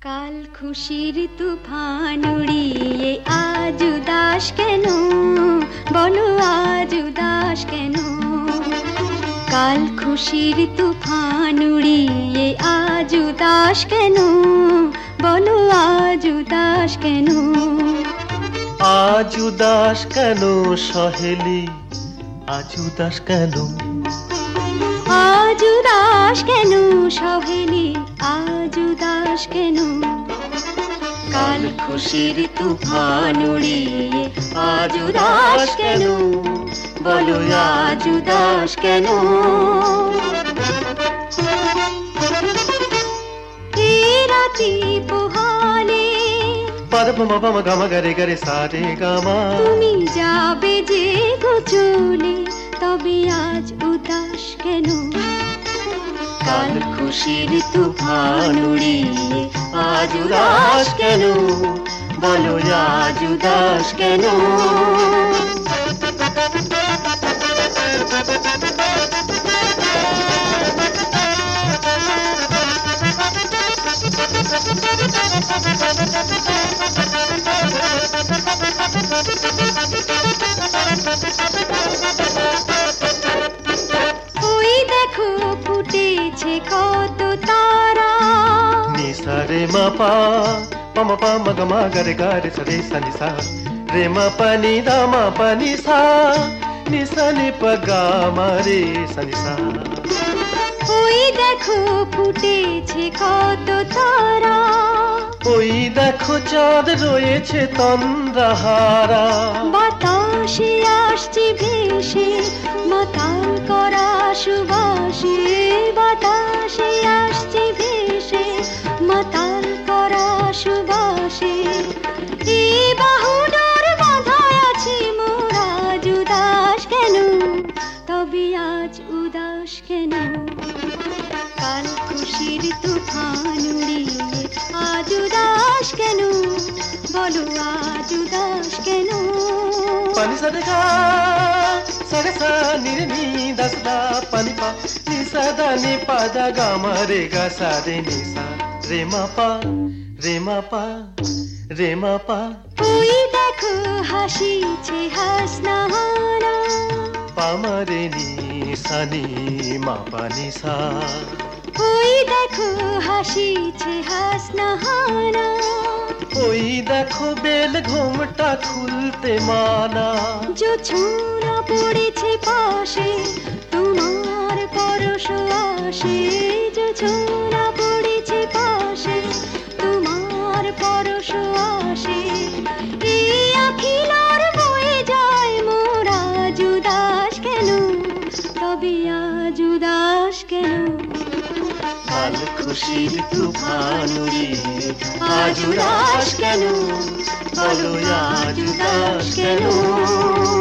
কাল খুশির তুফান উড়িয়ে আজ উদাস কেন, বলো আজ উদাস কেন। কাল খুশির তুফান উড়িয়ে আজ উদাস কেন, বলো আজ উদাস কেন। আজ উদাস কেন সহেলি, আজ উদাস কেন। আজ উদাস কেন সহেলি, আজ উদাস কেন। কাল খুশির তুফান উড়িয়ে আজ উদাস কেন, বলো আজ উদাস কেন। এই রাতি পোহালে পরপম পম গম গরে গরে সারে গামা, তুমি যাবে যে গো চলে, তবে আজ উদাস কেন। কাল খুশির তুফান উড়িয়ে আজ উদাস কেন, বলো আজ উদাস কেন। ওই দেখো ফুটেছে কত তারা, নিসা রে মা পা পম পম গম গরে গরে সরে সনি সা, রে মা পানি দা মা পানি সা, নিসা নি প গা মা রে সনি সা। ওই দেখো ফুটেছে কত তারা, ওই দেখো চাঁদ রয়েছে তন্দ্রাহারা। বাতাসে আসছে ভেসে মাতাল করা সুবাসে, বাতাসে আসছে ভেসে মাতাল করা সুবাসে। এই বাহুডোর বাঁধায় আছি মোর আজ উদাস কেন, তবে আজ উদাস কেন। কাল খুশির তুফান উড়িয়ে আজ উদাস কেন, বলো আজ উদাস কেন। পানি সারে গা সারে সা নিরে নি দাস দা পানি পা, নি সা দা নি পা দা গা মা রে গা সা রে নি সা, রে মা পা রে মা পা রে মা পা। ওই দেখো হাসিছে হাসনাহারা, পা মা রে নি সা নি মা পা নি সা। ওই দেখো হাসিছে হাসনাহারা, ওই দেখো বেল ঘোমটা খুলতে মানা। জোছনা পড়েছে পাশে তোমার পরশ আসে, জোছনা পড়েছে পাশে তোমার পরশ আসে। এই আখিলার বয়ে যায় মোর আজ উদাস কেন, তবে আজ উদাস কেন। কাল খুশির তুফান উড়িয়ে আজ উদাস কেন, বলো আজ উদাস কেন।